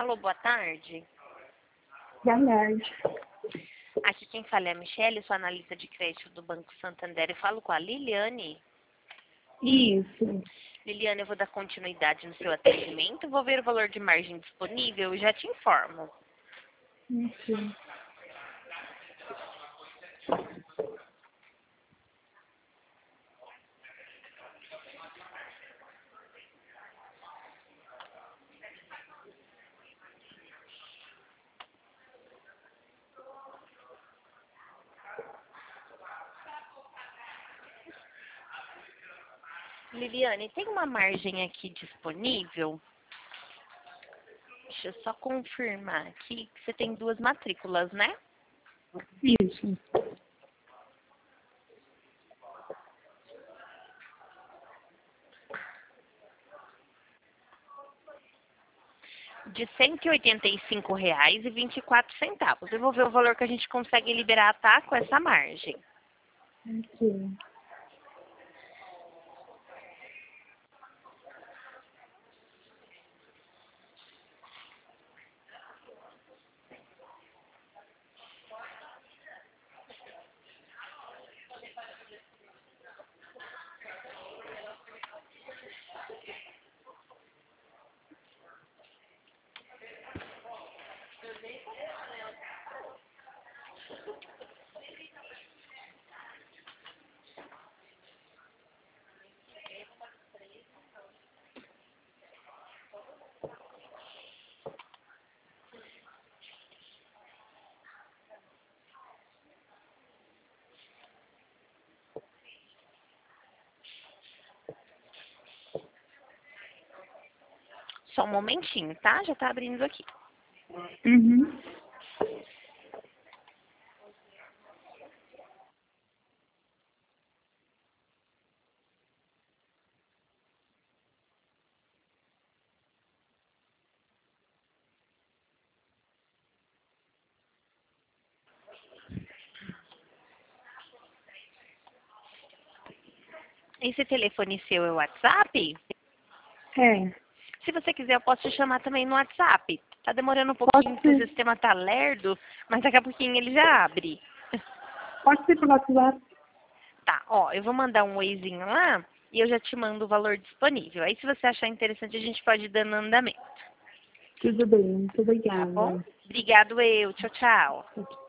Alô, boa tarde. Boa tarde. Aqui quem fala é a Michelle, sou analista de crédito do Banco Santander. Eu falo com a Liliane. Isso. Liliane, eu vou dar continuidade no seu atendimento. Vou ver o valor de margem disponível e já te informo. Isso. Liliane, tem uma margem aqui disponível? Deixa eu só confirmar aqui que você tem 2 matrículas, né? Isso. De R$ 185,24. Eu vou ver o valor que a gente consegue liberar, tá? Com essa margem. Ok. Só um momentinho, tá? Já tá abrindo aqui. Uhum. Esse telefone seu é o WhatsApp? É. Se você quiser, eu posso te chamar também no WhatsApp. Tá demorando um Pode pouquinho, porque o ser. sistema tá lerdo, mas daqui a pouquinho ele já abre. Pode ser pelo WhatsApp. Tá, ó, eu vou mandar um oizinho lá e eu já te mando o valor disponível. Aí, se você achar interessante, a gente pode ir dando andamento. Tudo bem. Muito Tá bom? obrigada. Obrigado, eu. Tchau, tchau.